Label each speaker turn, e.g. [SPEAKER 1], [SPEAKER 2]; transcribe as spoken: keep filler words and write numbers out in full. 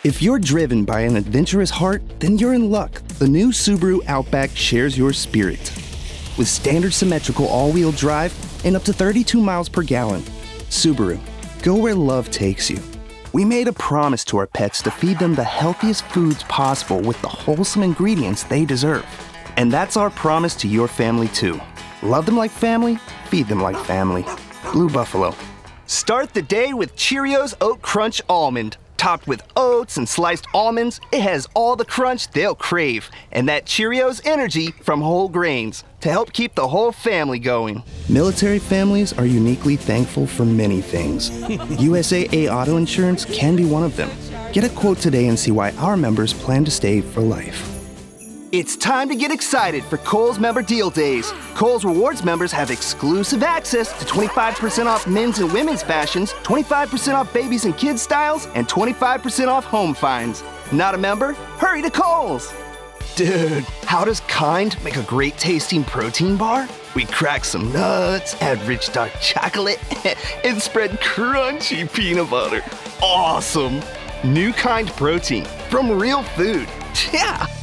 [SPEAKER 1] If you're driven by an adventurous heart, then you're in luck. The new Subaru Outback shares your spirit. With standard symmetrical all-wheel drive and up to thirty-two miles per gallon. Subaru, go where love takes you. We made a promise to our pets to feed them the healthiest foods possible with the wholesome ingredients they deserve. And that's our promise to your family too. Love them like family, feed them like family. Blue Buffalo. Start the day with Cheerios Oat Crunch Almond. Topped with oats and sliced almonds, it has all the crunch they'll crave. And that Cheerios energy from whole grains to help keep the whole family going. Military families are uniquely thankful for many things. U S A A Auto Insurance can be one of them. Get a quote today and see why our members plan to stay for life. It's time to get excited for Kohl's Member Deal Days. Kohl's Rewards members have exclusive access to twenty-five percent off men's and women's fashions, twenty-five percent off babies and kids' styles, and twenty-five percent off home finds. Not a member? Hurry to Kohl's! Dude, how does Kind make a great tasting protein bar? We crack some nuts, add rich dark chocolate, and spread crunchy peanut butter. Awesome! New Kind protein from real food. Yeah!